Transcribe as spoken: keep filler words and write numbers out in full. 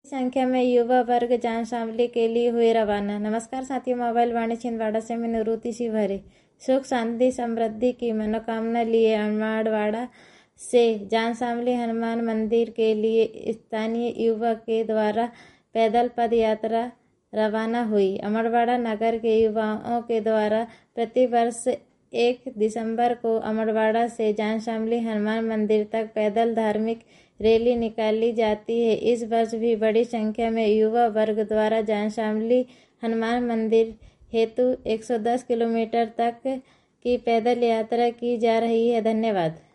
संख्या में युवा वर्ग जानशामली के लिए हुए रवाना। नमस्कार साथियों, मोबाइल वाणी छिंदवाड़ा से मैं निवृत्ति सिंह भरे सुख शांति समृद्धि की मनोकामना लिए अमरवाड़ा से जानशामली हनुमान मंदिर के लिए स्थानीय युवा के द्वारा पैदल पद यात्रा रवाना हुई। अमरवाड़ा नगर के युवाओं के द्वारा प्रतिवर्ष एक दिसंबर को अमरवाड़ा से जानशामली हनुमान मंदिर तक पैदल धार्मिक रैली निकाली जाती है। इस वर्ष भी बड़ी संख्या में युवा वर्ग द्वारा जानशामली हनुमान मंदिर हेतु एक सौ दस किलोमीटर तक की पैदल यात्रा की जा रही है। धन्यवाद।